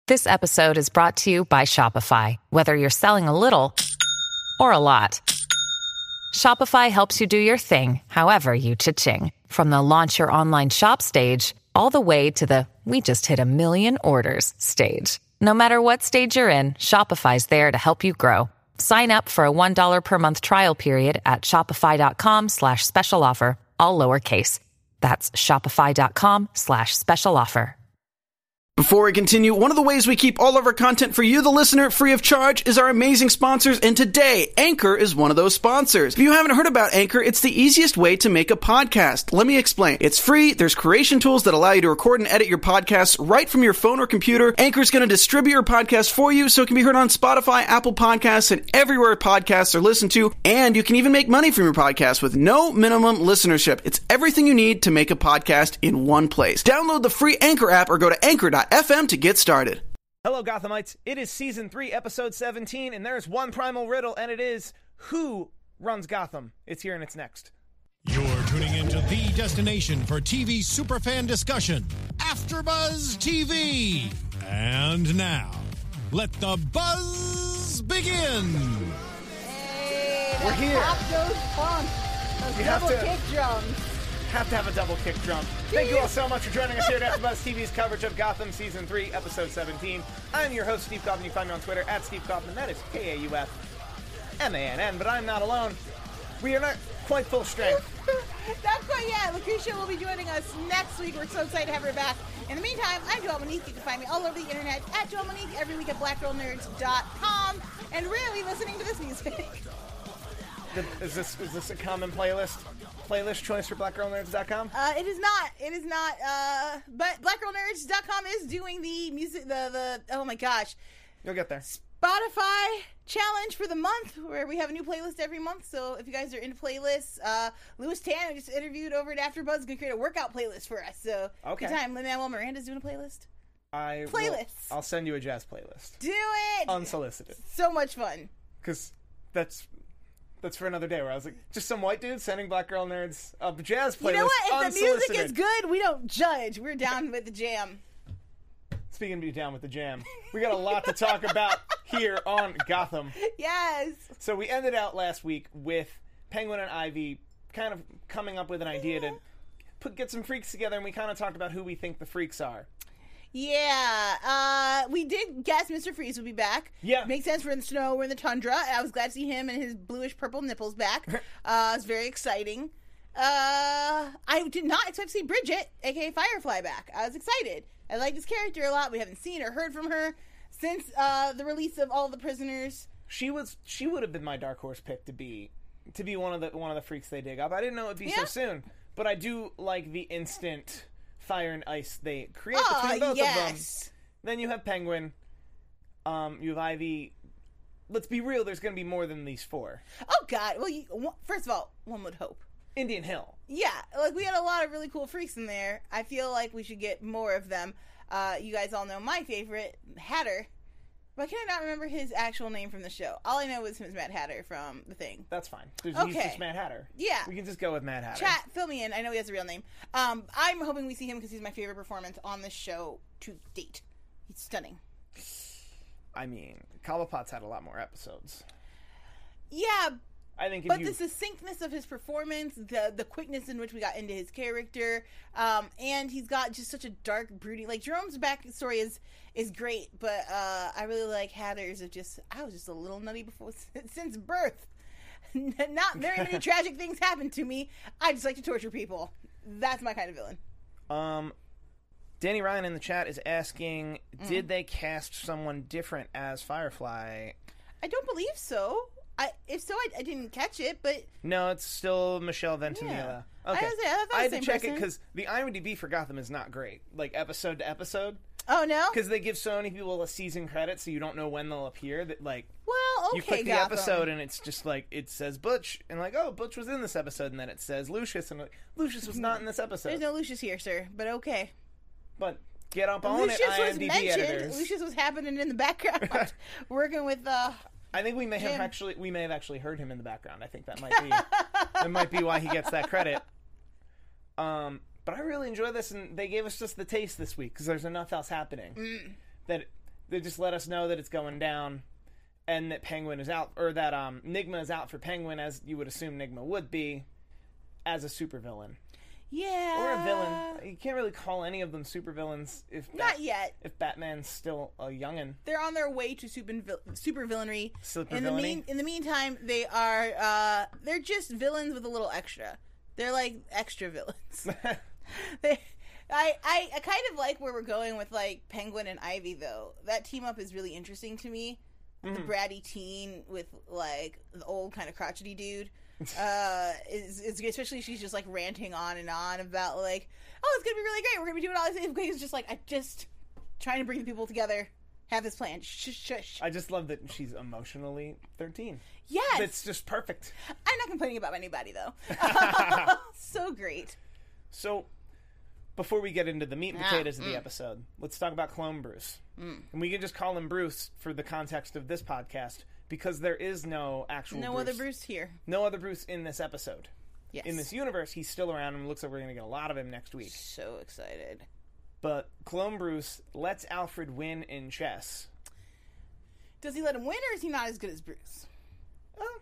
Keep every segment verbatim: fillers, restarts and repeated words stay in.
This episode is brought to you by Shopify. Whether you're selling a little or a lot, Shopify helps you do your thing, however you cha-ching. From the launch your online shop stage, all the way to the we just hit a million orders stage. No matter what stage you're in, Shopify's there to help you grow. Sign up for a one dollar per month trial period at shopify.com slash special offer, all lowercase. That's shopify.com slash special offer. Before we continue, one of the ways we keep all of our content for you, the listener, free of charge is our amazing sponsors, and today, Anchor is one of those sponsors. If you haven't heard about Anchor, it's the easiest way to make a podcast. Let me explain. It's free, there's creation tools that allow you to record and edit your podcasts right from your phone or computer. Anchor is going to distribute your podcast for you so it can be heard on Spotify, Apple Podcasts, and everywhere podcasts are listened to, and you can even make money from your podcast with no minimum listenership. It's everything you need to make a podcast in one place. Download the free Anchor app or go to anchor dot f m to get started. Hello, Gothamites. It is Season three, Episode seventeen, and there's one primal riddle, and it is, who runs Gotham? It's here and it's next. You're tuning into the destination for T V superfan discussion, AfterBuzz T V. And now, let the buzz begin. Hey, We're here. Pop those funk. Those You have double to- kick drums. Have to have a double kick drum. Thank you all so much for joining us here at AfterBuzz T V's coverage of Gotham Season three, Episode seventeen. I'm your host, Steve Kaufman. You can find me on Twitter at Steve Kaufman. That is K A U F M A N N, but I'm not alone. We are not quite full strength. Not quite yet. Lucretia will be joining us next week. We're so excited to have her back. In the meantime, I'm Joelle Monique. You can find me all over the internet at Joelle Monique, every week at black girl nerds dot com, and really listening to this music. Is this is this a common playlist playlist choice for black girl nerds dot com? Uh, it is not. It is not. Uh, but black girl nerds dot com is doing the music, the, the, oh my gosh, You'll get there. Spotify challenge for the month, where we have a new playlist every month. So if you guys are into playlists, uh, Louis Tan, who just interviewed over at AfterBuzz, is going to create a workout playlist for us. So Okay. good time. Lin-Manuel Miranda's doing a playlist. I will- Playlists. I'll send you a jazz playlist. Do it! Unsolicited. So much fun. Because that's that's for another day, where I was like, just some white dude sending black girl nerds a jazz playlist. You know what? If the music is unsolicited. good, we don't judge. We're down with the jam. Speaking of be down with the jam, we got a lot to talk about here on Gotham. Yes. So we ended out last week with Penguin and Ivy kind of coming up with an idea to put get some freaks together, and we kind of talked about who we think the freaks are. Yeah, uh, we did guess Mister Freeze would be back. Yeah. Makes sense. We're in the snow, we're in the tundra. I was glad to see him and his bluish purple nipples back. Uh, it's very exciting. Uh, I did not expect to see Bridget, aka Firefly, back. I was excited. I like this character a lot. We haven't seen or heard from her since uh, the release of All the Prisoners. She was she would have been my dark horse pick to be to be one of the one of the freaks they dig up. I didn't know it'd be Yeah. so soon, but I do like the instant fire and ice they create Oh, between both yes. of them. Then you have Penguin, um, you have Ivy. Let's be real. There's going to be more than these four. Oh, God. Well, you, one- first of all, one would hope. Indian Hill. Yeah, like we had a lot of really cool freaks in there. I feel like we should get more of them. Uh, you guys all know my favorite, Hatter. But can I not remember his actual name from the show? All I know was him as Mad Hatter from The Thing. That's fine. There's, He's Okay. just Mad Hatter. Yeah. We can just go with Mad Hatter. Chat, fill me in. I know he has a real name. Um, I'm hoping we see him because he's my favorite performance on this show to date. He's stunning. I mean, Cobblepot's had a lot more episodes. Yeah, I think if but you... the succinctness of his performance, the the quickness in which we got into his character, um, and he's got just such a dark, brooding. Like Jerome's backstory is is great, but uh, I really like Hatter's of just I was just a little nutty before since birth. Not very many tragic things happened to me. I just like to torture people. That's my kind of villain. Um, Danny Ryan in the chat is asking, mm. did they cast someone different as Firefly? I don't believe so. I if so, I, I didn't catch it, but no, it's still Michelle Ventimiglia. Yeah. Okay, I, was, I, thought I had the to same check person. it because the IMDb for Gotham is not great, like episode to episode. Oh no, because they give so many people a season credit, so you don't know when they'll appear. That like, well, okay, you click the Gotham. episode and it's just like it says Butch, and like, oh, Butch was in this episode, and then it says Lucius, and like, Lucius was not in this episode. There's no Lucius here, sir, but okay. But get up on Lucius it, was IMDb mentioned. editors. Lucius was happening in the background, working with. Uh, I think we may Jim. have actually we may have actually heard him in the background. I think that might be that might be why he gets that credit. Um, but I really enjoy this, and they gave us just the taste this week because there's enough else happening Mm. that they just let us know that it's going down, and that Penguin is out, or that um, Nigma is out for Penguin, as you would assume Nigma would be, as a supervillain. Yeah. Or a villain. You can't really call any of them supervillains if Bat- Not yet. If Batman's still a youngin. They're on their way to super super villainry. Super in the villainy? mean in the meantime, they are uh they're just villains with a little extra. They're like extra villains. they I, I I kind of like where we're going with like Penguin and Ivy though. That team up is really interesting to me. Mm. The bratty teen with like the old kind of crotchety dude. uh is, is especially she's just like ranting on and on about like, oh, it's gonna be really great, we're gonna be doing all these things. It's just like, I just trying to bring the people together, have this plan. Shush, shush. I just love that she's emotionally thirteen. Yes, That's just perfect. I'm not complaining about anybody though. So great. So before we get into the meat and Ah, potatoes of the mm. episode, let's talk about Clone Bruce. Mm. And we can just call him Bruce for the context of this podcast, because there is no actual No Bruce. other Bruce here. No other Bruce in this episode. Yes. In this universe, he's still around, and it looks like we're going to get a lot of him next week. So excited. But Clone Bruce lets Alfred win in chess. Does he let him win, or is he not as good as Bruce? Oh.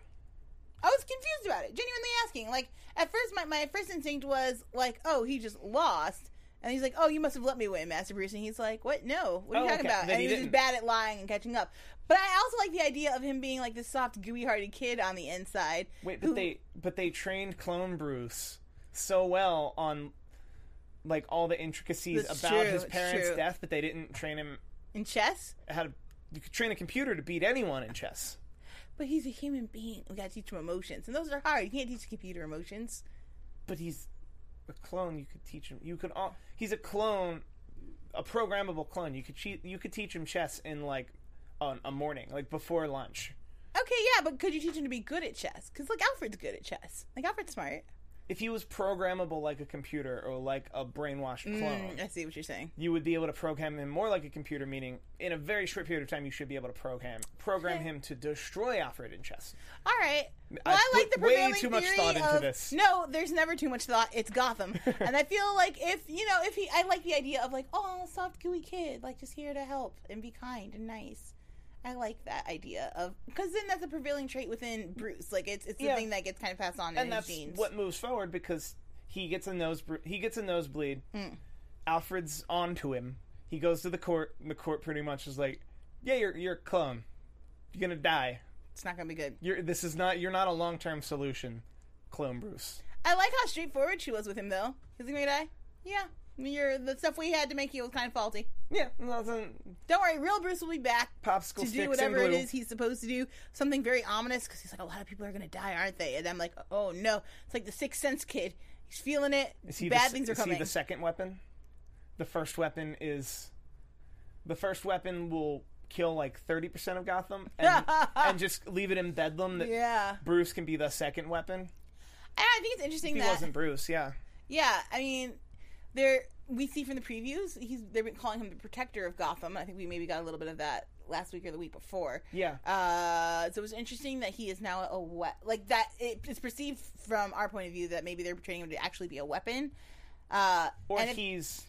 I was confused about it. Genuinely asking. Like, at first, my, my first instinct was, like, oh, he just lost. And he's like, oh, you must have let me win, Master Bruce. And he's like, what? No. What are you Oh, talking okay. about? Then And he he was didn't. just bad at lying and catching up. But I also like the idea of him being, like, this soft, gooey-hearted kid on the inside. Wait, but who- they but they trained Clone Bruce so well on, like, all the intricacies That's about true, his it's parents' true. death, but they didn't train him In chess? how to... You could train a computer to beat anyone in chess. But he's a human being. We gotta teach him emotions. And those are hard. You can't teach a computer emotions. But he's a clone. You could teach him... You could all... He's a clone... A programmable clone. You could cheat, You could teach him chess in, like, a, a morning. Like, before lunch. Okay, yeah, but could you teach him to be good at chess? Because, like, Alfred's good at chess. Like, Alfred's smart. If he was programmable like a computer or like a brainwashed clone... Mm, I see what you're saying. you would be able to program him more like a computer, meaning in a very short period of time you should be able to program program Okay. him to destroy Alfred in chess. All right. I Well, I, like put the way prevailing too much theory thought into of, this. No, there's never too much thought. It's Gotham, and I feel like if you know, if he, I like the idea of like, oh, soft, gooey kid, like just here to help and be kind and nice. I like that idea of because then that's a prevailing trait within Bruce. Like it's it's the Yeah. thing that gets kind of passed on in And his that's genes. what moves forward because he gets a nose he gets a nosebleed. Mm. Alfred's onto him. He goes to the court, and the court pretty much is like, "Yeah, you're you're a clone. You're gonna die. It's not gonna be good. You're this is not you're not a long term solution, Clone Bruce." I like how straightforward she was with him, though. Is he gonna die? Yeah. I mean, you're, the stuff we had to make you was kind of faulty. Yeah, nothing. Don't worry, real Bruce will be back Popsicle to sticks do and whatever it glue. is he's supposed to do. Something very ominous because he's like, a lot of people are going to die, aren't they? And I'm like, oh no. It's like the Sixth Sense kid. He's feeling it. Is he Bad the, things are is coming. he the second weapon? The first weapon is... The first weapon will kill like thirty percent of Gotham and, and just leave it in bedlam that Yeah. Bruce can be the second weapon. And I think it's interesting If he that... wasn't Bruce, yeah. Yeah, I mean, there we see from the previews, he's they've been calling him the protector of Gotham. I think we maybe got a little bit of that last week or the week before. Yeah. Uh, so it was interesting that he is now a we- like that. It, it's perceived from our point of view that maybe they're training him to actually be a weapon. Uh, Or and if- he's...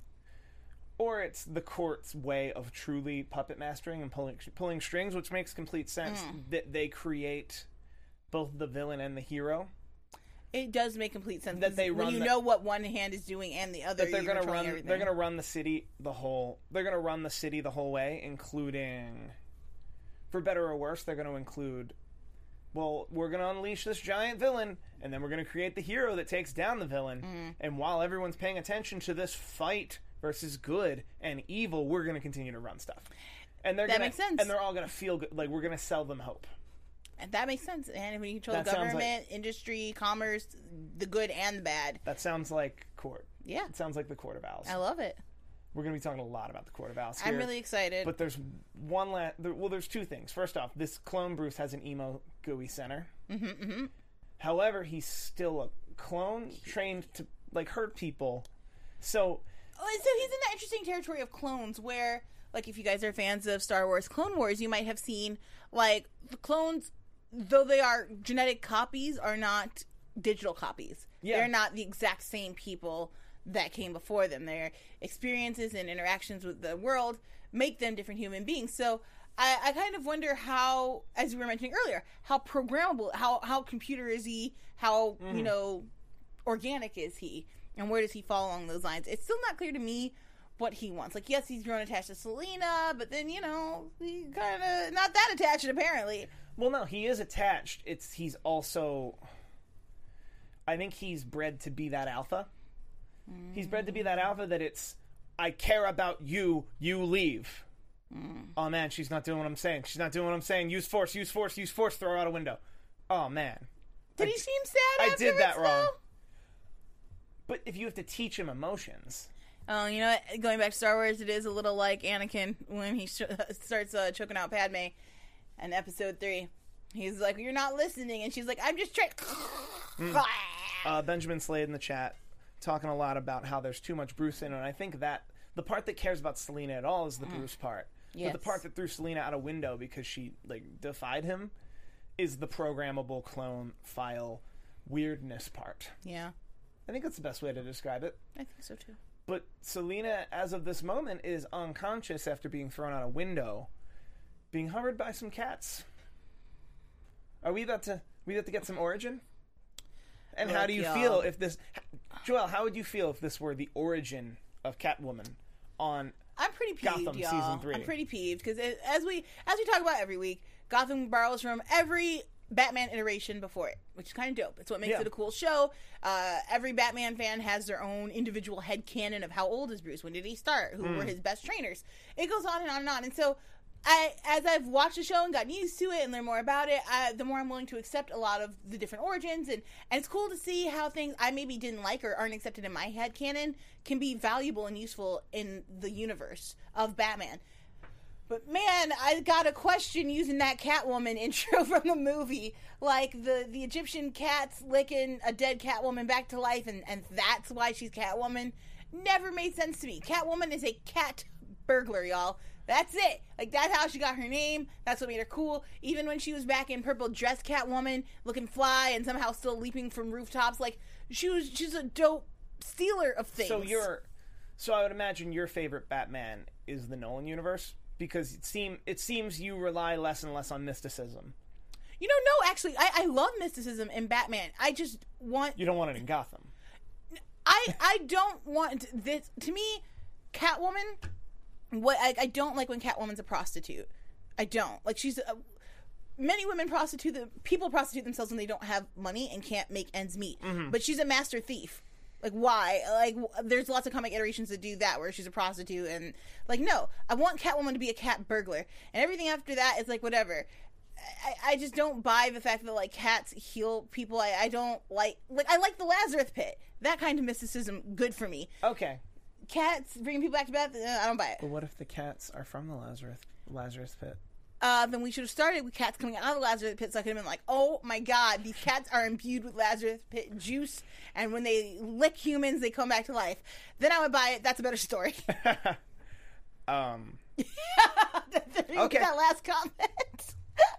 Or it's the court's way of truly puppet mastering and pulling pulling strings, which makes complete sense. Mm. That they create both the villain and the hero. It does make complete sense That they when run you the- know what one hand is doing and the other. That they're you're gonna controlling run. everything. They're gonna run the city the whole. They're gonna run the city the whole way, including, for better or worse, they're gonna include. Well, we're gonna unleash this giant villain, and then we're gonna create the hero that takes down the villain. Mm. And while everyone's paying attention to this fight versus good and evil, we're gonna continue to run stuff. And they're That gonna, makes sense. And they're all gonna feel good. Like we're gonna sell them hope. And that makes sense. And when you control That the sounds government, industry, commerce, the good and the bad. That sounds like Court. Yeah. It sounds like the Court of Owls. I love it. We're gonna be talking a lot about the Court of Owls. I'm here. really excited. But there's one last. There, well, there's two things. First off, this clone Bruce has an emo gooey center. Mm-hmm, mm-hmm. However, he's still a clone trained to like hurt people. So, Oh, so he's in that interesting territory of clones where, like, if you guys are fans of Star Wars Clone Wars, you might have seen, like, the clones, though they are genetic copies, are not digital copies. Yeah. They're not the exact same people that came before them. Their experiences and interactions with the world make them different human beings. So I, I kind of wonder how, as we were mentioning earlier, how programmable, how how computer is he, how, mm. you know, organic is he, and where does he fall along those lines? It's still not clear to me what he wants. Like, yes, he's grown attached to Selena, but then, you know, he kind of not that attached, apparently. Well, no, he is attached. It's he's also, I think he's bred to be that alpha. Mm. He's bred to be that alpha that it's, I care about you, you leave. Mm. Oh, man, she's not doing what I'm saying. She's not doing what I'm saying. Use force, use force, use force, throw her out a window. Oh, man. Did I, he seem sad I did that though? wrong. But if you have to teach him emotions... Oh, you know what? Going back to Star Wars, it is a little like Anakin when he sh- starts uh, choking out Padme in Episode three. He's like, "You're not listening," and she's like, "I'm just trying." mm. uh, Benjamin Slade in the chat talking a lot about how there's too much Bruce in it, and I think that the part that cares about Selena at all is the mm. Bruce part. Yes. But the part that threw Selena out a window because she like defied him is the programmable clone file weirdness part. Yeah. I think that's the best way to describe it. I think so too. But Selena, as of this moment, is unconscious after being thrown out a window, being hovered by some cats. Are we about to we about to get some origin? And Look, how do you y'all. feel if this, Joelle? How would you feel if this were the origin of Catwoman on? I'm pretty peeved, Gotham y'all. season three. I'm pretty peeved because as we as we talk about every week, Gotham borrows from every Batman iteration before it, which is kind of dope. It's what makes yeah. it a cool show. Uh, every Batman fan has their own individual headcanon of how old is Bruce, when did he start, who mm. were his best trainers. It goes on and on and on. And so, I, as I've watched the show and gotten used to it and learned more about it, I, the more I'm willing to accept a lot of the different origins. And, and it's cool to see how things I maybe didn't like or aren't accepted in my headcanon can be valuable and useful in the universe of Batman. But man, I got a question using that Catwoman intro from the movie. Like, the, the Egyptian cats licking a dead Catwoman back to life, and, and that's why she's Catwoman. Never made sense to me. Catwoman is a cat burglar, y'all. That's it. Like, that's how she got her name. That's what made her cool. Even when she was back in purple dress Catwoman, looking fly and somehow still leaping from rooftops, like, she was she's a dope stealer of things. So you're, so I would imagine your favorite Batman is the Nolan universe? Because it seem it seems you rely less and less on mysticism. You know, no, actually, I, I love mysticism in Batman. I just want... You don't want it in Gotham. I I don't want this... To me, Catwoman... What I, I don't like when Catwoman's a prostitute. I don't. Like, she's... A, many women prostitute... The, people prostitute themselves when they don't have money and can't make ends meet. Mm-hmm. But she's a master thief. Like, why? Like, there's lots of comic iterations that do that, where she's a prostitute, and, like, no. I want Catwoman to be a cat burglar. And everything after that is, like, whatever. I, I just don't buy the fact that, like, cats heal people. I, I don't like... Like, I like the Lazarus Pit. That kind of mysticism, good for me. Okay. Cats bringing people back to Beth, uh, I don't buy it. But what if the cats are from the Lazarus, Lazarus Pit? Uh, then we should have started with cats coming out of the Lazarus Pit, so I could have been like, oh my god, these cats are imbued with Lazarus Pit juice, and when they lick humans, they come back to life. Then I would buy it. That's a better story. um. Okay. That last comment.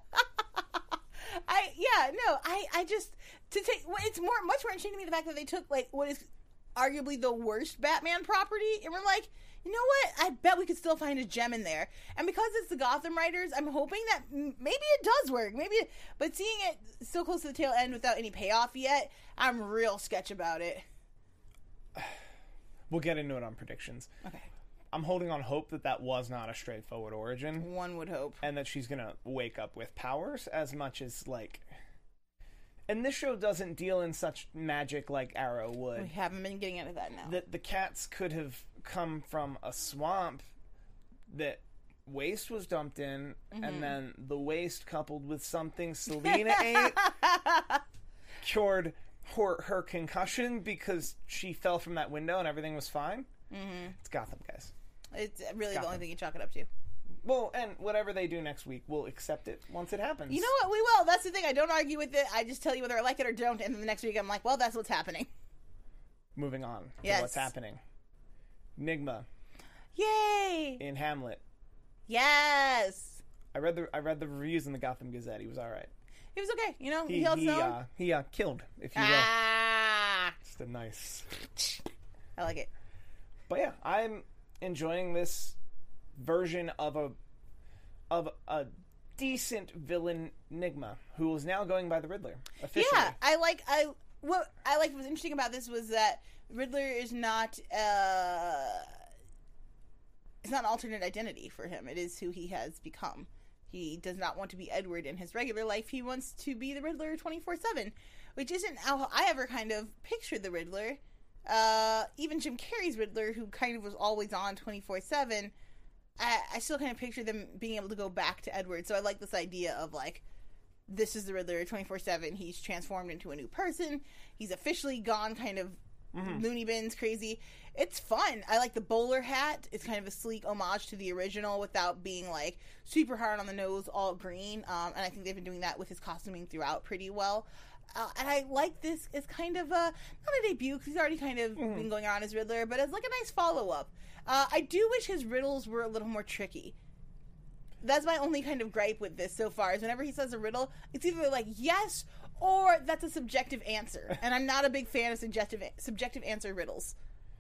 I yeah no I I just to take it's more much more interesting to me the fact that they took like what is arguably the worst Batman property, and we're like, you know what? I bet we could still find a gem in there. And because it's the Gotham writers, I'm hoping that maybe it does work. Maybe, it, but seeing it so close to the tail end without any payoff yet, I'm real sketch about it. We'll get into it on predictions. Okay. I'm holding on hope that that was not a straightforward origin. One would hope. And that she's gonna wake up with powers as much as, like... And this show doesn't deal in such magic like Arrow would. We haven't been getting into that now. The, the cats could have come from a swamp that waste was dumped in, mm-hmm. and then the waste coupled with something Selena ate cured her, her concussion because she fell from that window and everything was fine. Mm-hmm. It's Gotham, guys. It's really Gotham. The only thing you chalk it up to. Well, and whatever they do next week, we'll accept it once it happens. You know what? We will. That's the thing. I don't argue with it. I just tell you whether I like it or don't, and then the next week I'm like, well, that's what's happening. Moving on to yes. what's happening. Nigma. Yay! In Hamlet. Yes! I read the I read the reviews in the Gotham Gazette. He was all right. He was okay. You know, he, he held he, his own. Uh, he uh, killed, if you will. Ah! Just a nice... I like it. But yeah, I'm enjoying this version of a of a decent villain Nigma, who is now going by the Riddler officially. Yeah, I like I what I like. What's interesting about this was that Riddler is not uh, it's not an alternate identity for him. It is who he has become. He does not want to be Edward in his regular life. He wants to be the Riddler twenty-four seven, which isn't how I ever kind of pictured the Riddler. Uh, even Jim Carrey's Riddler, who kind of was always on twenty-four seven, I, I still kind of picture them being able to go back to Edward. So I like this idea of, like, this is the Riddler twenty-four seven. He's transformed into a new person. He's officially gone kind of mm-hmm. loony bins crazy. It's fun. I like the bowler hat. It's kind of a sleek homage to the original without being, like, super hard on the nose, all green. Um, and I think they've been doing that with his costuming throughout pretty well. Uh, and I like this as kind of a, not a debut, because he's already kind of mm. been going on as Riddler, but as like a nice follow-up. Uh, I do wish his riddles were a little more tricky. That's my only kind of gripe with this so far, is whenever he says a riddle, it's either like yes, or that's a subjective answer. And I'm not a big fan of subjective subjective answer riddles.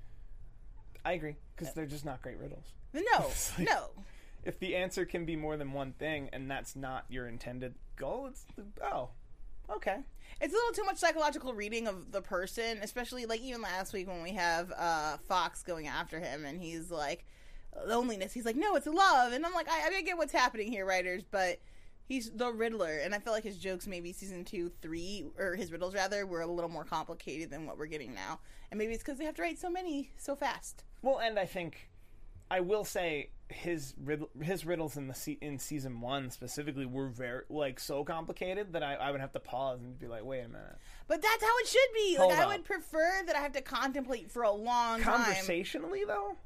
I agree, because they're just not great riddles. No, like, no. If the answer can be more than one thing, and that's not your intended goal, it's, oh, okay. It's a little too much psychological reading of the person, especially, like, even last week when we have uh, Fox going after him, and he's like, loneliness. He's like, no, it's love. And I'm like, I, I mean, I get what's happening here, writers, but he's the Riddler, and I feel like his jokes maybe season two, three, or his riddles, rather, were a little more complicated than what we're getting now. And maybe it's because they have to write so many so fast. Well, and I think, I will say, his riddle, his riddles in the se- in season one specifically were very, like, so complicated that I, I would have to pause and be like, wait a minute. But that's how it should be. Hold like, I up. would prefer that I have to contemplate for a long time. Conversationally, though?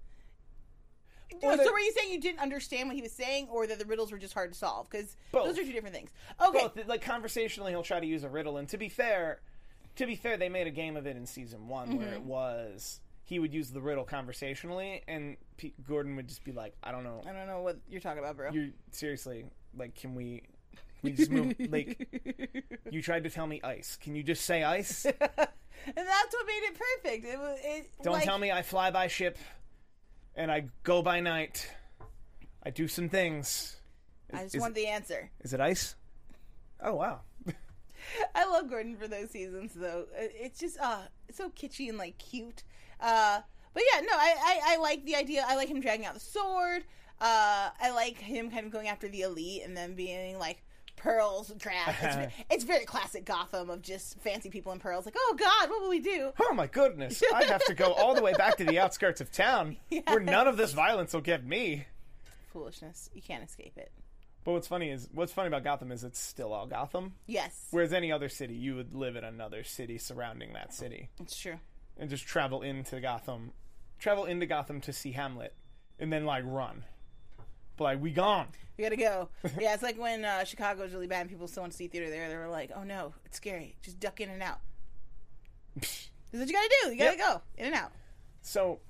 So, the, so were you saying you didn't understand what he was saying, or that the riddles were just hard to solve? Because those are two different things. Okay. Both. Like, conversationally, he'll try to use a riddle, and to be fair, to be fair, they made a game of it in season one, mm-hmm. where it was, he would use the riddle conversationally, and P- Gordon would just be like, I don't know. I don't know what you're talking about, bro. You're, seriously, like, can we, we just move, like, you tried to tell me ice. Can you just say ice? And that's what made it perfect. It was, it, don't like, tell me I fly by ship. And I go by night. I do some things. I just is, want the answer. Is it ice? Oh, wow. I love Gordon for those seasons, though. It's just, uh, it's so kitschy and, like, cute. Uh, but yeah, no, I, I, I like the idea. I like him dragging out the sword. Uh, I like him kind of going after the elite and then being, like, pearls, crap. It's, it's very classic Gotham of just fancy people in pearls. Like, oh, God, what will we do? Oh, my goodness. I have to go all the way back to the outskirts of town yes. where none of this violence will get me. Foolishness. You can't escape it. But what's funny is, what's funny about Gotham is it's still all Gotham. Yes. Whereas any other city, you would live in another city surrounding that city. It's true. And just travel into Gotham. Travel into Gotham to see Hamlet. And then, like, run. But, like, we gone. You gotta go. Yeah, it's like when uh, Chicago was really bad and people still went to see theater there. They were like, oh no, it's scary. Just duck in and out. That's what you gotta do. You gotta yep. go. In and out. So,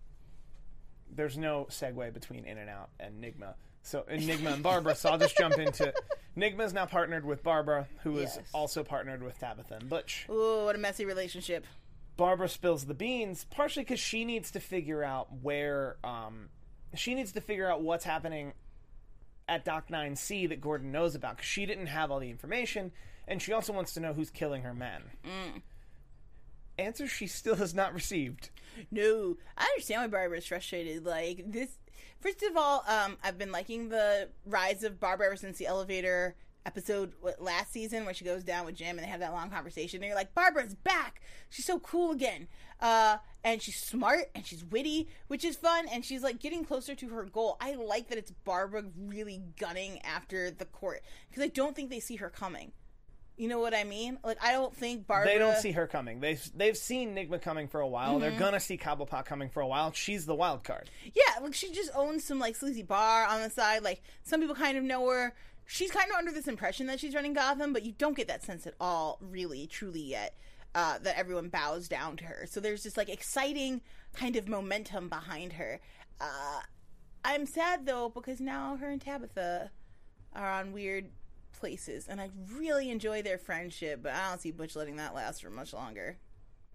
there's no segue between In and Out and Nigma. So, Enigma and Barbara, so I'll just jump into... Nigma's now partnered with Barbara, who is yes. also partnered with Tabitha and Butch. Ooh, what a messy relationship. Barbara spills the beans, partially because she needs to figure out where... Um, she needs to figure out what's happening at Dock nine C that Gordon knows about, because she didn't have all the information, and she also wants to know who's killing her men. Mm. Answer she still has not received. No. I understand why Barbara's frustrated. Like, this... First of all, um, I've been liking the rise of Barbara ever since the elevator episode what, last season where she goes down with Jim and they have that long conversation. And you're like, Barbara's back! She's so cool again. Uh, and she's smart and she's witty, which is fun, and she's, like, getting closer to her goal. I like that it's Barbara really gunning after the court, because I don't think they see her coming. You know what I mean? Like, I don't think Barbara... They don't see her coming. They've, they've seen Nigma coming for a while. Mm-hmm. They're gonna see Cobblepot coming for a while. She's the wild card. Yeah, like, she just owns some, like, sleazy bar on the side. Like, some people kind of know her. She's kind of under this impression that she's running Gotham, but you don't get that sense at all, really, truly yet, uh, that everyone bows down to her. So there's this, like, exciting kind of momentum behind her. Uh, I'm sad, though, because now her and Tabitha are on weird... places, and I really enjoy their friendship, but I don't see Butch letting that last for much longer.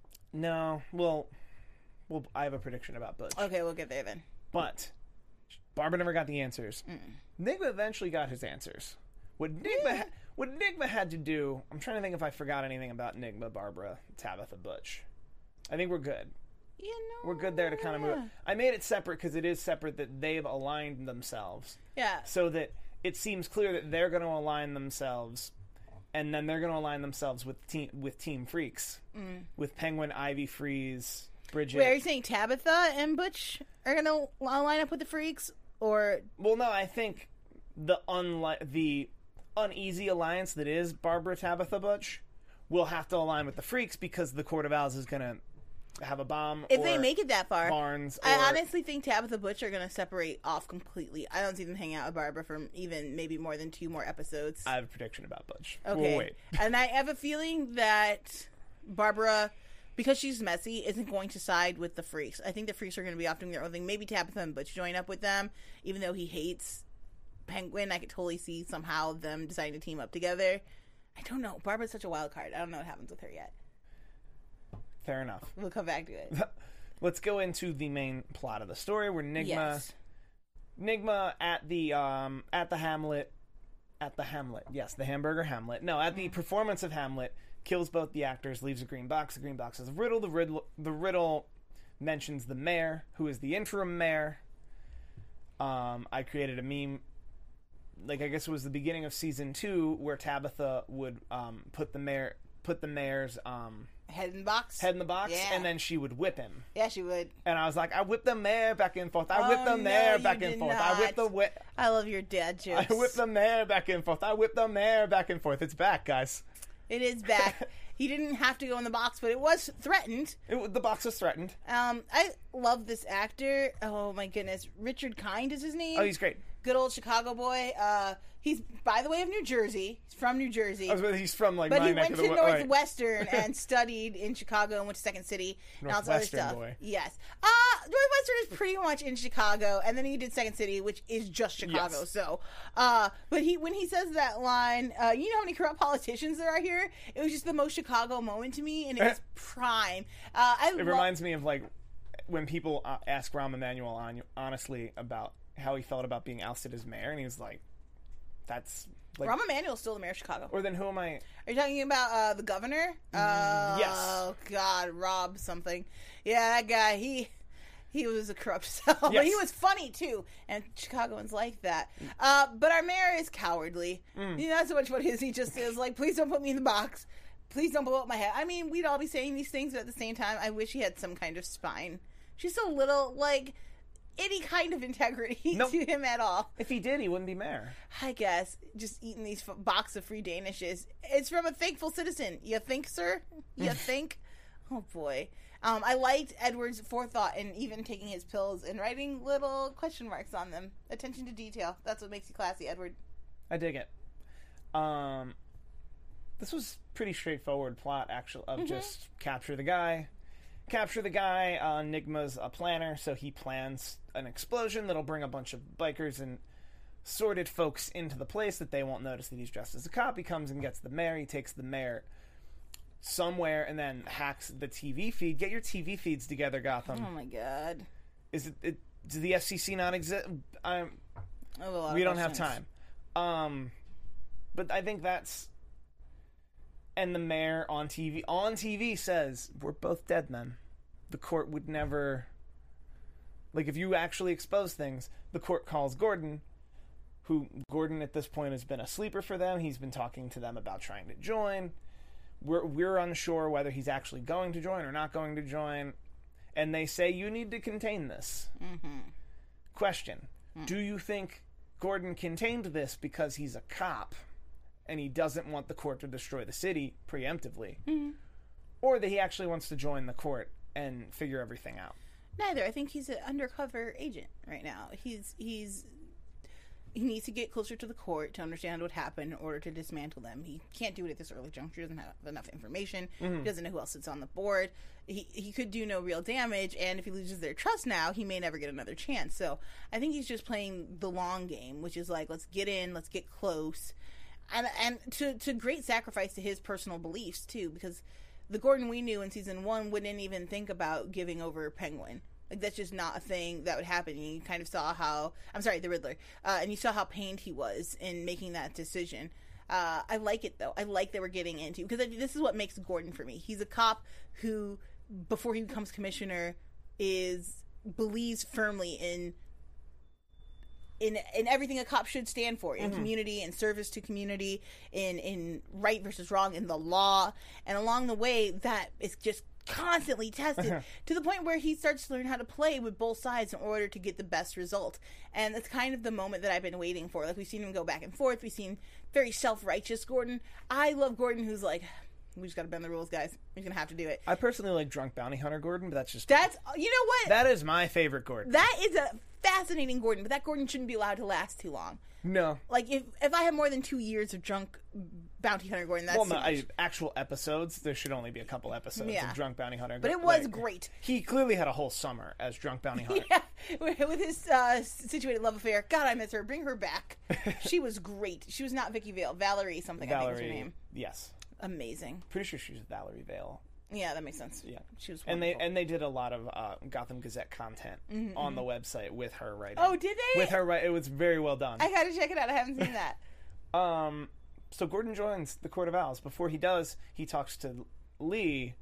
No, well, well, I have a prediction about Butch. Okay, we'll get there then. But Barbara never got the answers. Mm. Nigma eventually got his answers. What Nigma, ha- what Nigma had to do... I'm trying to think if I forgot anything about Nigma, Barbara, Tabitha, Butch. I think we're good. You know, we're good there to kind of move. I made it separate because it is separate that they've aligned themselves. Yeah. So that it seems clear that they're going to align themselves, and then they're going to align themselves with team with Team Freaks, mm. with Penguin, Ivy, Freeze, Bridget. Wait, are you saying Tabitha and Butch are going to line up with the Freaks, or? Well, no, I think the unli- the uneasy alliance that is Barbara, Tabitha, Butch will have to align with the Freaks because the Court of Owls is going to have a bomb. If or they make it that far, Barnes. Or... I honestly think Tabitha Butch are going to separate off completely. I don't see them hanging out with Barbara for even maybe more than two more episodes. I have a prediction about Butch. Okay, we'll wait. And I have a feeling that Barbara, because she's messy, isn't going to side with the Freaks. I think the Freaks are going to be off doing their own thing. Maybe Tabitha and Butch join up with them, even though he hates Penguin. I could totally see somehow them deciding to team up together. I don't know. Barbara's such a wild card. I don't know what happens with her yet. Fair enough. We'll come back to it. Let's go into the main plot of the story where Nigma yes. Nigma at the um at the Hamlet at the Hamlet. Yes, the hamburger Hamlet. No, at the mm. performance of Hamlet, kills both the actors, leaves a green box. The green box is a riddle. The riddle the riddle mentions the mayor, who is the interim mayor. Um I created a meme, like I guess it was the beginning of season two, where Tabitha would um put the mayor put the mayor's um head in the box head in the box yeah. and then she would whip him. Yeah, she would. And I was like, I whip the mayor back and forth. I oh, whip the no, mayor back and did forth. Not. I whip the whip. I love your dad jokes. I whip the mayor back and forth. I whip the mayor back and forth. It's back, guys. It is back. He didn't have to go in the box, but it was threatened. It, the box was threatened. Um, I love this actor. Oh my goodness, Richard Kind is his name. Oh, he's great. Good old Chicago boy. Uh, he's, by the way, of New Jersey. He's from New Jersey. I was with, he's from like but my he neck went of the to wo- Northwestern right. and studied in Chicago and went to Second City and all this other stuff. Boy. Yes. Uh, Northwestern is pretty much in Chicago, and then he did Second City, which is just Chicago. Yes. So, uh, but he when he says that line, uh, you know how many corrupt politicians there are here? It was just the most Chicago moment to me, and it was prime. Uh, I it lo- reminds me of like when people uh, ask Rahm Emanuel on, honestly about how he felt about being ousted as mayor, and he was like, "That's like." Rahm Emanuel's still the mayor of Chicago. Or then who am I? Are you talking about uh, the governor? Uh, yes. Oh God, Rob something. Yeah, that guy. He he was a corrupt self, yes. but he was funny too. And Chicagoans like that. Uh, but our mayor is cowardly. Mm. You know, not so much what his. He just is like, please don't put me in the box. Please don't blow up my head. I mean, we'd all be saying these things, but at the same time, I wish he had some kind of spine. She's so little, like. Any kind of integrity nope. to him at all. If he did, he wouldn't be mayor. I guess. Just eating these f- box of free Danishes. It's from a thankful citizen. You think, sir? You think? Oh, boy. Um, I liked Edward's forethought in even taking his pills and writing little question marks on them. Attention to detail. That's what makes you classy, Edward. I dig it. Um, this was pretty straightforward plot, actually, of mm-hmm. just capture the guy. Capture the guy. Uh, Nigma's a planner, so he plans an explosion that'll bring a bunch of bikers and sorted folks into the place that they won't notice that he's dressed as a cop. He comes and gets the mayor. He takes the mayor somewhere and then hacks the T V feed. Get your T V feeds together, Gotham. Oh my God! Is it? it does the F C C not exist? I'm. Oh, we don't have time. Um, but I think that's. And the mayor on T V on T V says, "We're both dead men. The court would never." Like, if you actually expose things, the court calls Gordon, who Gordon at this point has been a sleeper for them. He's been talking to them about trying to join. We're we're unsure whether he's actually going to join or not going to join. And they say, you need to contain this. Mm-hmm. Question. Mm. Do you think Gordon contained this because he's a cop and he doesn't want the court to destroy the city preemptively? Mm-hmm. Or that he actually wants to join the court and figure everything out? Neither. I think he's an undercover agent right now. He's he's he needs to get closer to the court to understand what happened in order to dismantle them. He can't do it at this early juncture. He doesn't have enough information. Mm-hmm. He doesn't know who else sits on the board. He he could do no real damage, and if he loses their trust now, he may never get another chance. So I think he's just playing the long game, which is like, let's get in, let's get close, and and to to great sacrifice to his personal beliefs too, because the Gordon we knew in season one wouldn't even think about giving over Penguin. Like, that's just not a thing that would happen. And you kind of saw how, I'm sorry, the Riddler, uh, and you saw how pained he was in making that decision. Uh, I like it, though. I like that we're getting into, because this is what makes Gordon for me. He's a cop who, before he becomes commissioner, is believes firmly in in in everything a cop should stand for, in mm-hmm. community and service to community, in in right versus wrong, in the law, and along the way that is just constantly tested to the point where he starts to learn how to play with both sides in order to get the best result. And that's kind of the moment that I've been waiting for. Like, we've seen him go back and forth. We've seen very self-righteous Gordon. I love Gordon who's like, we just gotta bend the rules, guys. We're gonna have to do it. I personally like Drunk Bounty Hunter Gordon, but that's just... That's... You know what? That is my favorite Gordon. That is a fascinating Gordon, but that Gordon shouldn't be allowed to last too long. No. Like, if if I have more than two years of Drunk Bounty Hunter Gordon, that's... Well, no, I, actual episodes, there should only be a couple episodes yeah. of Drunk Bounty Hunter. But it was like, great. He clearly had a whole summer as Drunk Bounty Hunter. Yeah, with his uh, situated love affair. God, I miss her. Bring her back. She was great. She was not Vicky Vale. Valerie something, Valerie, I think is her name. Yes. Amazing. Pretty sure she's Valerie Vale. Yeah, that makes sense. Yeah, she was wonderful. and they and they did a lot of uh, Gotham Gazette content mm-hmm. on the website with her writing. Oh, did they? With her writing, it was very well done. I gotta check it out. I haven't seen that. um, so Gordon joins the Court of Owls. Before he does, he talks to Lee,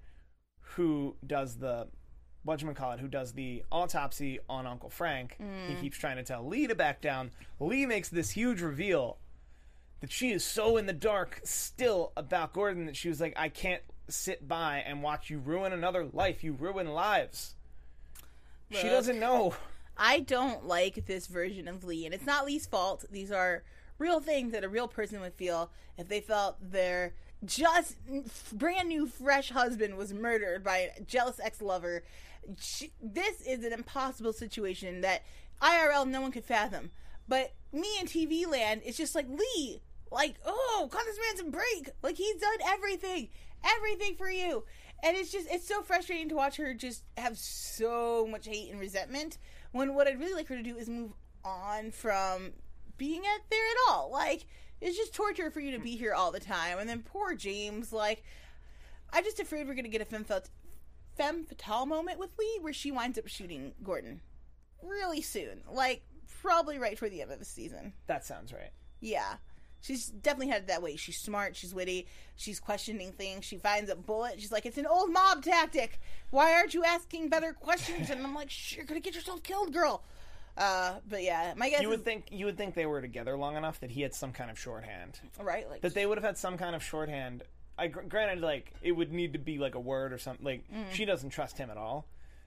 who does the whatchamacallit, who does the autopsy on Uncle Frank. Mm. He keeps trying to tell Lee to back down. Lee makes this huge reveal that she is so in the dark still about Gordon that she was like, I can't sit by and watch you ruin another life. You ruin lives. Look, she doesn't know. I don't like this version of Lee, and it's not Lee's fault. These are real things that a real person would feel if they felt their just brand new fresh husband was murdered by a jealous ex-lover. She, this is an impossible situation that I R L no one could fathom. But me in T V land, it's just like, Lee, like, oh, cut this man some break. Like, he's done everything. Everything for you. And it's just, it's so frustrating to watch her just have so much hate and resentment, when what I'd really like her to do is move on from being at there at all. Like, it's just torture for you to be here all the time. And then poor James, like, I'm just afraid we're going to get a femme fatale, femme fatale moment with Lee where she winds up shooting Gordon really soon. Like, probably right toward the end of the season. That sounds right. Yeah. She's definitely headed that way. She's smart. She's witty. She's questioning things. She finds a bullet. She's like, it's an old mob tactic. Why aren't you asking better questions? And I'm like, shh, you're going to get yourself killed, girl. Uh, but yeah, my guess you would is, think you would think they were together long enough that he had some kind of shorthand. Right? Like, that they would have had some kind of shorthand. I, granted, like, it would need to be like a word or something. Like, mm. she doesn't trust him at all.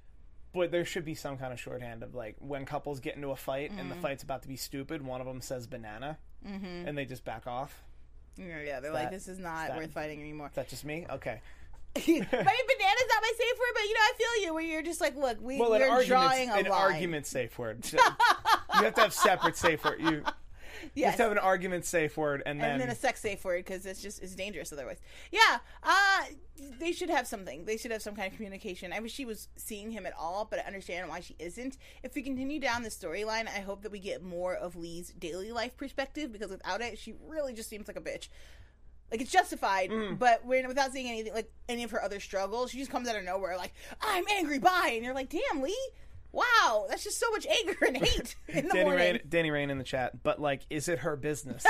But there should be some kind of shorthand of, like, when couples get into a fight mm. and the fight's about to be stupid, one of them says banana, mm-hmm. and they just back off. Yeah, yeah they're that, like, this is not that, worth fighting anymore. Is that just me? Okay. I mean, banana's not my safe word, but, you know, I feel you, where you're just like, look, we, well, we're drawing a an line. argument safe word. You have to have separate safe word. You... Yes. You have to have an argument safe word and then... And then a sex safe word, because it's just it's dangerous otherwise. Yeah, uh, they should have something. They should have some kind of communication. I wish she was seeing him at all, but I understand why she isn't. If we continue down the storyline, I hope that we get more of Lee's daily life perspective, because without it, she really just seems like a bitch. Like, it's justified, mm. but we're, without seeing anything, like, any of her other struggles, she just comes out of nowhere like, I'm angry, bye! And you're like, damn, Lee... Wow, that's just so much anger and hate in the Danny morning. Rain, Danny Rain in the chat, but, like, is it her business?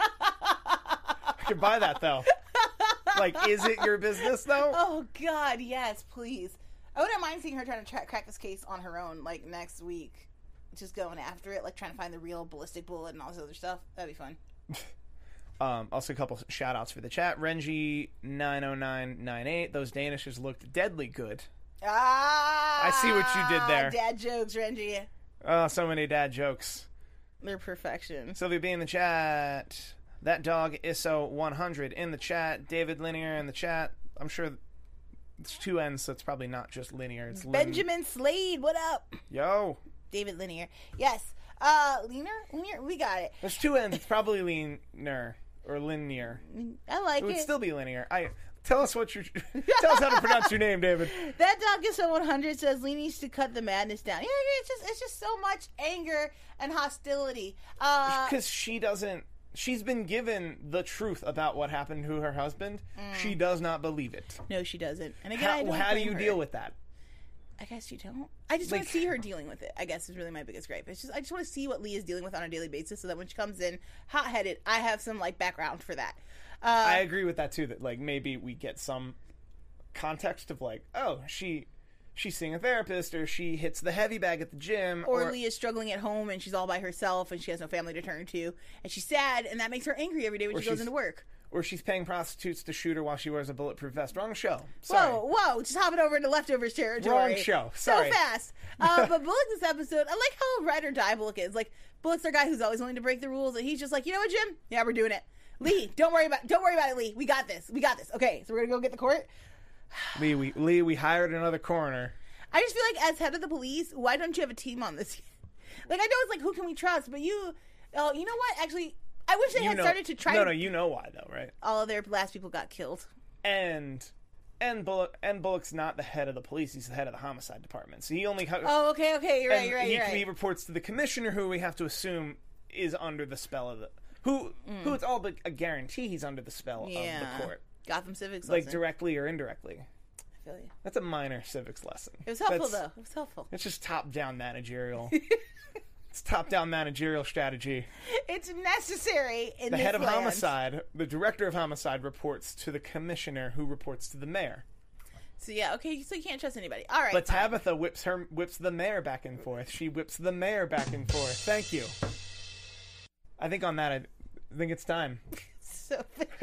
I could buy that, though. Like, is it your business, though? Oh, God, yes, please. I wouldn't mind seeing her trying to tra- crack this case on her own, like, next week. Just going after it, like, trying to find the real ballistic bullet and all this other stuff. That'd be fun. um, also, a couple shout-outs for the chat. Renji nine oh nine nine eight, those Danishes looked deadly good. Ah, I see what you did there. Dad jokes, Renji. Oh, so many dad jokes. They're perfection. Sylvia B in the chat. That dog I S O one hundred in the chat. David Linear in the chat. I'm sure it's two N's, so it's probably not just Linear. It's Benjamin Lin- Slade, what up? Yo. David Linear. Yes. Uh, Linear? Linear? We got it. There's two N's. It's probably Linear or Linear. I like it. It would still be Linear. I... Tell us what you tell us how to pronounce your name, David. That dog is so one hundred says Lee needs to cut the madness down. Yeah, it's just it's just so much anger and hostility. Because uh, she doesn't. She's been given the truth about what happened to her husband. Mm. She does not believe it. No, she doesn't. And again, how, I don't how do blame you her. deal with that? I guess you don't. I just Like- want to see her dealing with it. I guess is really my biggest gripe. It's just I just want to see what Lee is dealing with on a daily basis, so that when she comes in hot headed, I have some like background for that. Uh, I agree with that too. That like maybe we get some context of like, oh, she she's seeing a therapist, or she hits the heavy bag at the gym, or, or, Lee is struggling at home and she's all by herself and she has no family to turn to, and she's sad, and that makes her angry every day when Or she goes she's- into work. or she's paying prostitutes to shoot her while she wears a bulletproof vest. Wrong show. Sorry. Whoa, whoa! Just hopping over into leftovers territory. Wrong show. Sorry. So fast. Uh, but Bullock this episode, I like how ride or die Bullock is. Like Bullock's our guy who's always willing to break the rules, and he's just like, you know what, Jim? Yeah, we're doing it. Lee, don't worry about don't worry about it, Lee. We got this. We got this. Okay, so we're gonna go get the court. Lee, we Lee, we hired another coroner. I just feel like as head of the police, why don't you have a team on this? Like I know it's like who can we trust, but you, oh, you know what? Actually, I wish they You had know, started to try. No, to, no, you know why though, right? all of their last people got killed. And and Bullock and Bullock's not the head of the police; he's the head of the homicide department. So he only Oh, okay, okay, you're right, and you're right, he, you're right. he reports to the commissioner, who we have to assume is under the spell of the who who it's all but a guarantee he's under the spell yeah. of the court, Gotham Civics like lesson. directly or indirectly. I feel you. That's a minor civics lesson. It was helpful That's- though. It was helpful. It's just top down managerial. It's top down managerial strategy. It's necessary in The this head of land. homicide, the director of homicide, reports to the commissioner, who reports to the mayor. So yeah, okay, so you can't trust anybody. All right. But fine. Tabitha whips her whips the mayor back and forth. She whips the mayor back and forth. Thank you. I think on that, I think it's time. So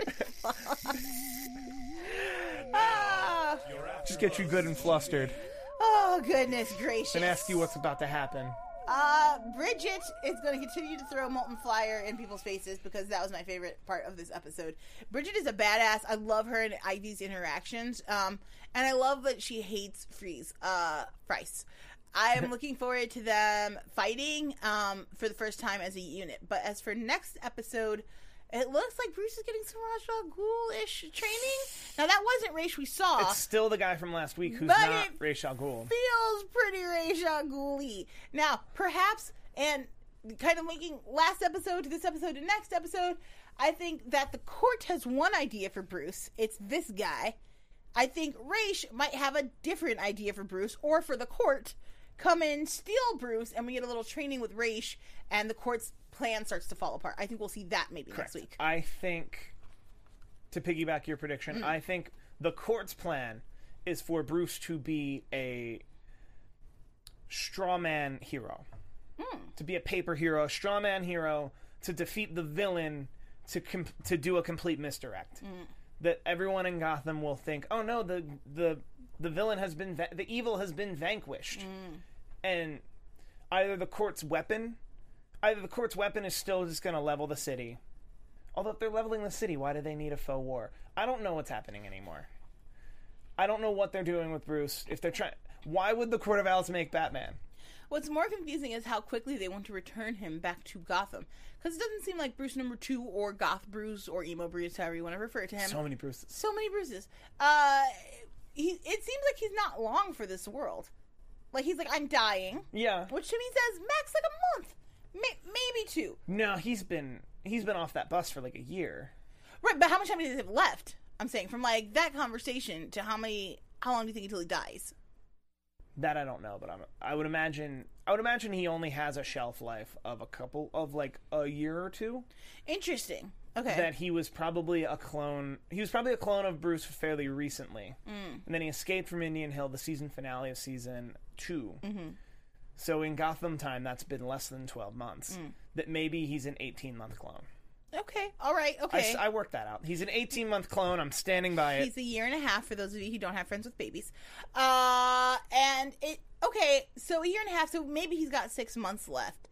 ah, Just get you good and flustered oh goodness gracious. and ask you what's about to happen. Uh, Bridget is going to continue to throw molten fire in people's faces because that was my favorite part of this episode. Bridget is a badass. I love her and Ivy's interactions. Um, and I love that she hates Freeze, uh, Price. I am looking forward to them fighting, um, for the first time as a unit. But as for next episode, it looks like Bruce is getting some Ra's al Ghul-ish training. Now, that wasn't Raish we saw. It's still the guy from last week who's But not it Ra's al Ghul. feels pretty Ra's al Ghul-y. Now, perhaps, and kind of linking last episode to this episode to next episode, I think that the court has one idea for Bruce. It's this guy. I think Raish might have a different idea for Bruce, or for the court. Come in, steal Bruce, and we get a little training with Raish, and the court's plan starts to fall apart. I think we'll see that maybe Correct. next week. I think, to piggyback your prediction, Mm. I think the court's plan is for Bruce to be a straw man hero. Mm. To be a paper hero, a straw man hero, to defeat the villain, to com- to do a complete misdirect. Mm. That everyone in Gotham will think, oh no, the the the villain has been va- the evil has been vanquished, Mm. and either the court's weapon, either the court's weapon is still just going to level the city. Although if they're leveling the city, why do they need a faux war? I don't know what's happening anymore. I don't know what they're doing with Bruce. If they're trying, why would the Court of Owls make Batman? What's more confusing is how quickly they want to return him back to Gotham. Because it doesn't seem like Bruce number two, or Goth Bruce, or Emo Bruce, however you want to refer to him. So many Bruces. So many Bruces. Uh, he, it seems like he's not long for this world. Like, he's like, I'm dying. Yeah. Which to me says max like a month. May, maybe two. No, he's been he's been off that bus for like a year. Right, but how much time does he have left? I'm saying, from like that conversation to how many, how long do you think until he dies? That I don't know, but I'm, I would imagine I would imagine he only has a shelf life of a couple of like a year or two. Interesting. Okay. That he was probably a clone. He was probably a clone of Bruce fairly recently, Mm. and then he escaped from Indian Hill, the season finale of season two. Mm-hmm. So in Gotham time, that's been less than twelve months. Mm. That maybe he's an eighteen month clone. Okay. All right. I, Okay. s- I worked that out. He's an eighteen month clone. I'm standing by it. He's a year and a half for those of you who don't have friends with babies. Uh, and it, okay, so a year and a half, so maybe he's got six months left.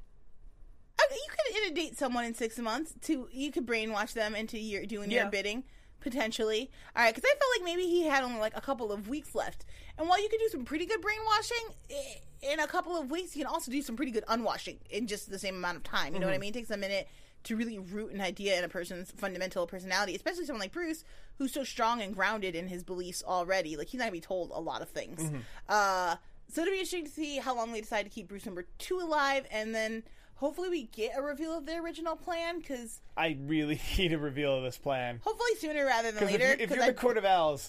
Okay, you could inundate someone in six months to, you could brainwash them into your, doing Yeah. your bidding, potentially. All right, because I felt like maybe he had only like a couple of weeks left. And while you could do some pretty good brainwashing, i- in a couple of weeks, you can also do some pretty good unwashing in just the same amount of time. You know what I mean? It takes a minute to really root an idea in a person's fundamental personality, especially someone like Bruce, who's so strong and grounded in his beliefs already. Like, he's not going to be told a lot of things. Uh, so it'll be interesting to see how long they decide to keep Bruce number two alive, and then hopefully we get a reveal of their original plan, because I really need a reveal of this plan. hopefully sooner rather than Because if, later. you, if 'cause you're I- the Court of Owls,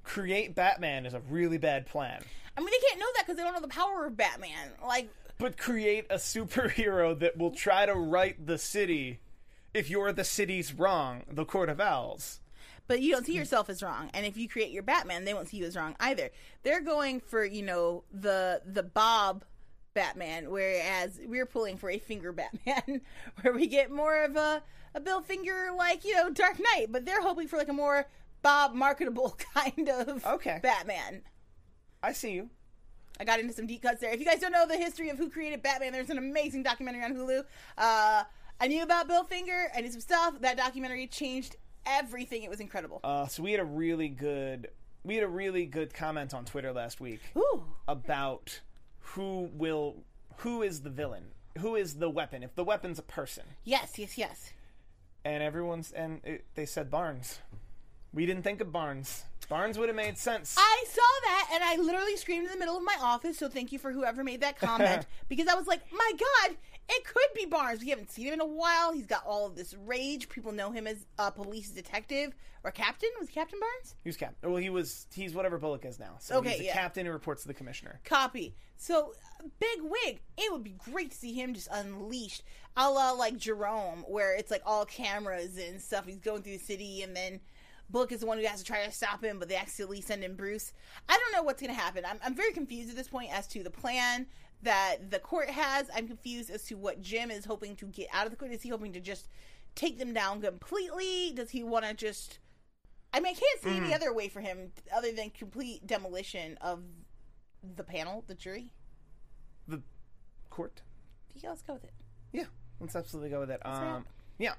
create Batman is a really bad plan. I mean, they can't know that because they don't know the power of Batman. Like, but create a superhero that will try to right the city if you're the city's wrong, the Court of Owls. But you don't see yourself as wrong, and if you create your Batman, they won't see you as wrong either. They're going for, you know, the the Bob Batman, whereas we're pulling for a Finger Batman, where we get more of a, a Bill Finger, like, you know, Dark Knight, but they're hoping for, like, a more Bob marketable kind of okay. Batman. I see you. I got into some deep cuts there. If you guys don't know the history of who created Batman, there's an amazing documentary on Hulu. Uh, I knew about Bill Finger. I knew some stuff. That documentary changed everything. It was incredible. Uh, so we had a really good, we had a really good comment on Twitter last week Ooh. about who will, who is the villain, who is the weapon. If the weapon's a person. Yes, yes, yes. And everyone's, and it, they said Barnes. We didn't think of Barnes. Barnes would have made sense. I saw that, and I literally screamed in the middle of my office, so thank you for whoever made that comment, because I was like, my God, it could be Barnes. We haven't seen him in a while. He's got all of this rage. People know him as a police detective, or captain. Was he Captain Barnes? He was captain. Well, he was, he's whatever Bullock is now. So okay, he's the yeah. captain who reports to the commissioner. Copy. So, big wig. It would be great to see him just unleashed, a la like Jerome, where it's like all cameras and stuff. He's going through the city, and then Bullock is the one who has to try to stop him, but they accidentally send in Bruce. I don't know what's going to happen. I'm, I'm very confused at this point as to the plan that the court has. I'm confused as to what Jim is hoping to get out of the court. Is he hoping to just take them down completely? Does he want to just... I mean, I can't see mm. any other way for him other than complete demolition of the panel, the jury. The court? Yeah, let's go with it. Yeah, let's absolutely go with it. Let's um, wrap. Yeah.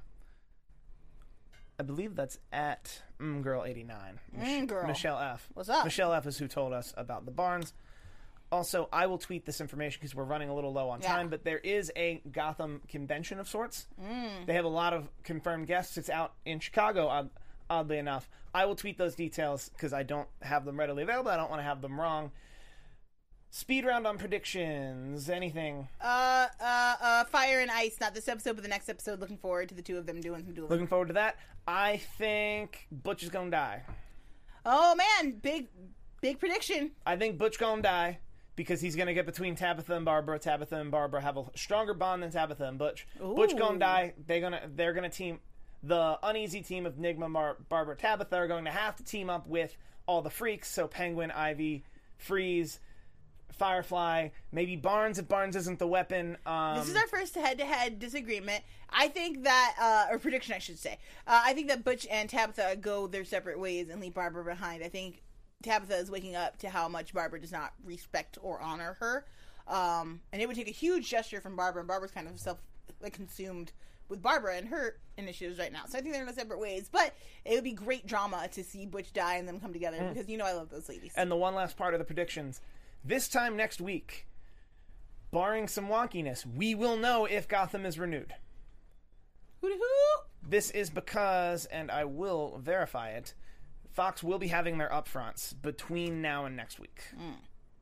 I believe that's at mm, Girl eighty-nine. Mich- Mm, girl. Michelle F. What's up? Michelle F is who told us about the Barnes. Also, I will tweet this information because we're running a little low on Yeah. time, but there is a Gotham convention of sorts. Mm. They have a lot of confirmed guests. It's out in Chicago, odd, oddly enough. I will tweet those details because I don't have them readily available. I don't want to have them wrong. Speed round on predictions. Anything? Uh, uh, uh, Fire and Ice. Not this episode, but the next episode. Looking forward to the two of them doing some dueling. Looking forward to that. I think Butch is gonna die. Oh man, big, big prediction. I think Butch gonna die because he's gonna get between Tabitha and Barbara. Tabitha and Barbara have a stronger bond than Tabitha and Butch. Ooh. Butch gonna die. They're gonna they're gonna team. The uneasy team of Nigma, Mar- Barbara, Tabitha are going to have to team up with all the freaks. So Penguin, Ivy, Freeze, Firefly, maybe Barnes if Barnes isn't the weapon. Um, This is our first head-to-head disagreement. I think that, uh, or prediction, I should say. Uh, I think that Butch and Tabitha go their separate ways and leave Barbara behind. I think Tabitha is waking up to how much Barbara does not respect or honor her. Um, and it would take a huge gesture from Barbara, and Barbara's kind of self like consumed with Barbara and her initiatives right now. So I think they're in separate ways. But it would be great drama to see Butch die and them come together mm. because, you know, I love those ladies. And the one last part of the predictions. This time next week, barring some wonkiness, we will know if Gotham is renewed. Hoo-dee-hoo! This is because, and I will verify it, Fox will be having their upfronts between now and next week. Mm.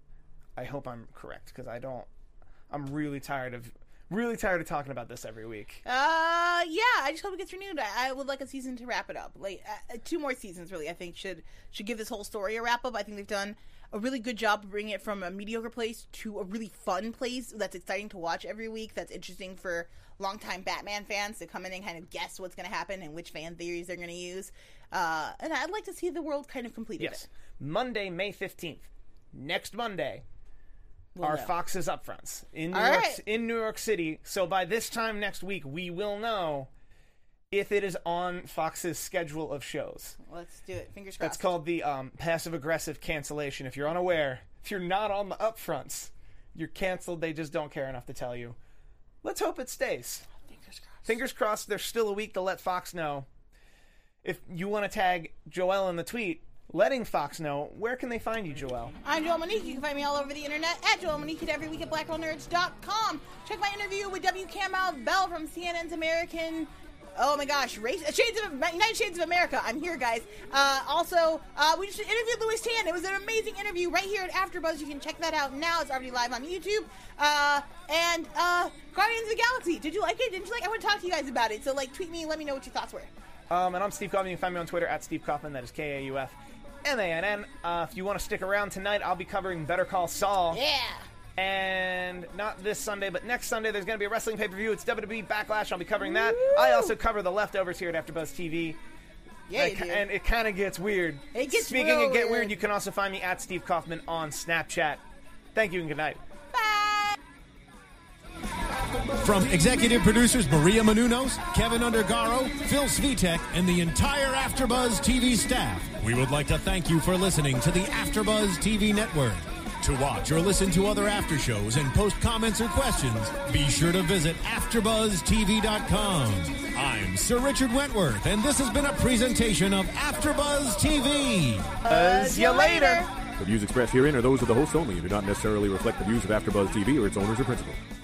I hope I'm correct, because I don't... I'm really tired of... Really tired of talking about this every week. Uh, yeah. I just hope it gets renewed. I, I would like a season to wrap it up. Like uh, two more seasons, really. I think should should give this whole story a wrap up. I think they've done a really good job of bringing it from a mediocre place to a really fun place that's exciting to watch every week. That's interesting for longtime Batman fans to come in and kind of guess what's going to happen and which fan theories they're going to use. Uh, and I'd like to see the world kind of completed. Yes, it. Monday, May fifteenth, next Monday. We'll Our know. Fox's upfronts in New All York right. in New York City. So by this time next week, we will know if it is on Fox's schedule of shows. Let's do it. Fingers crossed. That's called the um, passive-aggressive cancellation. If you're unaware, if you're not on the upfronts, you're canceled. They just don't care enough to tell you. Let's hope it stays. Fingers crossed. Fingers crossed. There's still a week to let Fox know. If you want to tag Joelle in the tweet, letting Fox know, where can they find you, Joelle? I'm Joelle Monique. You can find me all over the internet at Joelle Monique and every week at black girl nerds dot com. Check my interview with W. Kamau Bell from C N N's American... Oh my gosh, race, Shades of United Shades of America. I'm here, guys. Uh, also, uh, we just interviewed Louis Tan. It was an amazing interview right here at AfterBuzz. You can check that out now. It's already live on YouTube. Uh, and uh, Guardians of the Galaxy. Did you like it? Didn't you like? I want to talk to you guys about it. So, like, tweet me and let me know what your thoughts were. Um, and I'm Steve Kaufman. You can find me on Twitter at Steve Kaufman. That is K A U F M A N N. Uh, if you want to stick around tonight, I'll be covering Better Call Saul. Yeah. And not this Sunday, but next Sunday, there's going to be a wrestling pay-per-view. It's W W E Backlash. I'll be covering that. Woo! I also cover The Leftovers here at AfterBuzz T V. Yeah, and, and it kind of gets weird. It gets Speaking real of get weird. weird, you can also find me at Steve Kaufman on Snapchat. Thank you and good night. Bye. From executive producers Maria Menounos, Kevin Undergaro, Phil Svitek, and the entire AfterBuzz T V staff, we would like to thank you for listening to the AfterBuzz T V network. To watch or listen to other after shows and post comments or questions, be sure to visit after buzz T V dot com. I'm Sir Richard Wentworth, and this has been a presentation of AfterBuzz T V. Buzz you later. The views expressed herein are those of the hosts only and do not necessarily reflect the views of AfterBuzz T V or its owners or principals.